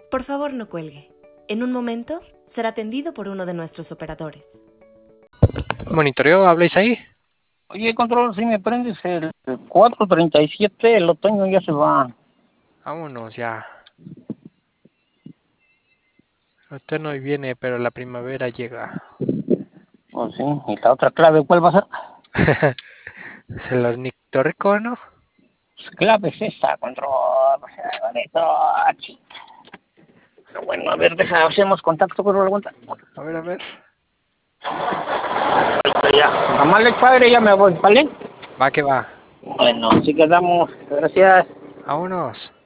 Por favor, no cuelgue. En un momento será atendido por uno de nuestros operadores. ¿Monitoreo? ¿Habláis ahí? Oye, control, si me prendes el 437, el otoño ya se va. Vámonos ya. El otoño viene, pero la primavera llega. Pues sí, y la otra clave, ¿cuál va a ser? Es el ornitorrinco, ¿no? Pues clave es esa, control. O sea, bonito, chica. Pero bueno, a ver, hacemos contacto con la cuenta. A ver, a ver. Ya, mamá padre, ya me voy, ¿vale? Va que va. Bueno, así quedamos. Gracias. Vámonos.